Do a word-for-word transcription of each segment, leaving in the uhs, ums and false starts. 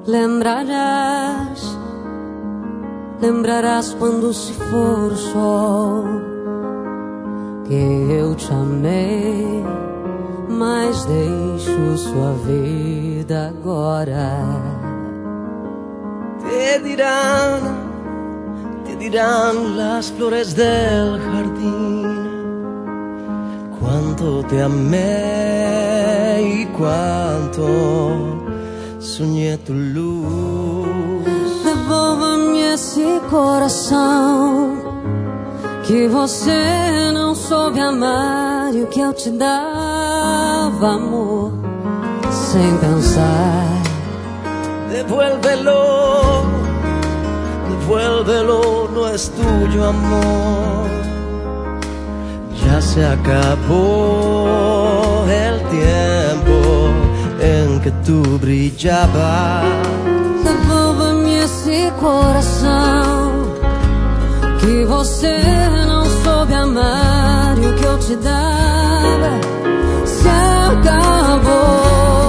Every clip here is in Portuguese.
Lembrarás, lembrarás quando se for o sol que eu te amei, mas deixo sua vida agora. Te dirán, te dirán las flores del jardín cuánto te amé y cuánto soñé tu luz. Devolva-me esse coração que você não soube amar, e o que eu te dava, amor, sem pensar. Devuélvelo, devuélvelo, no es tuyo, amor. Ya se acabó el tiempo en que tú brillabas. Devolva-me esse coração que você não soube amar, e o que eu te dava se acabou.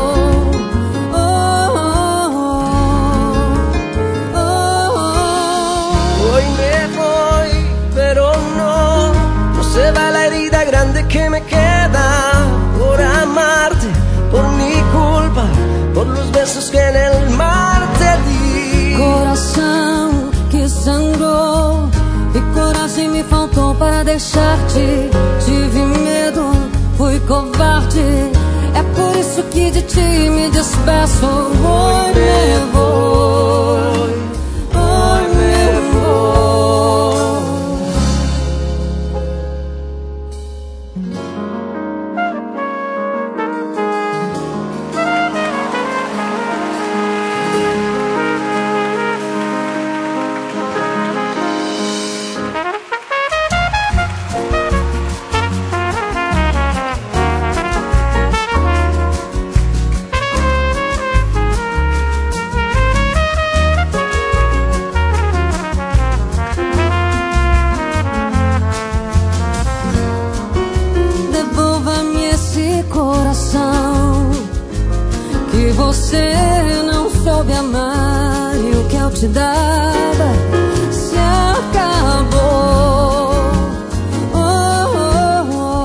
Que me queda por amarte, por mi culpa, por los besos que en el mar te di. Coração que sangrou e coragem me faltou para deixar-te. Tive medo, fui covarde, é por isso que de ti me despeço. Hoy me voy, hoy me voy. Coração que você não soube amar, e o que eu te dava se acabou. Oh, oh,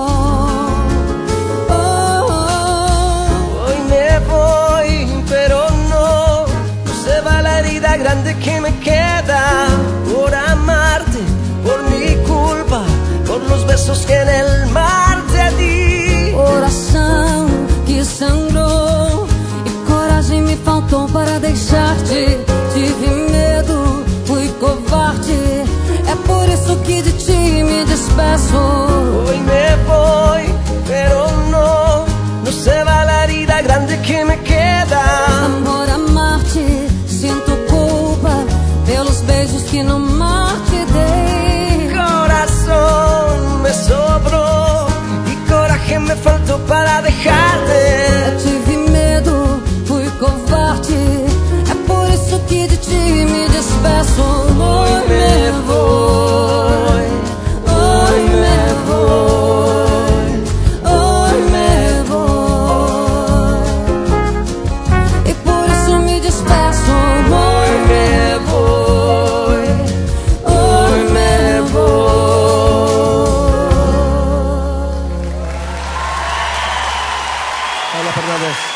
oh, oh, oh. Hoy me voy, pero no, no se va la herida grande que me queda por amarte, por mi culpa, por los besos que en el mar te di. Coração que sangrou e coragem me faltou para deixar-te. Tive medo, fui covarde, é por isso que de ti me despeço. Hoy me voy, pero no, no se va la herida grande que me queda. Amor, amar-te, sinto culpa pelos beijos que no mar te dei. Corazón me sobró y coraje me faltó para dejarte. Tive medo, fui covarde, é por isso que de ti me despeço. Hoy me voy, hoy me voy, hoy me voy, e por isso me despeço. Hoy me voy, hoy me voy. Paula Fernández.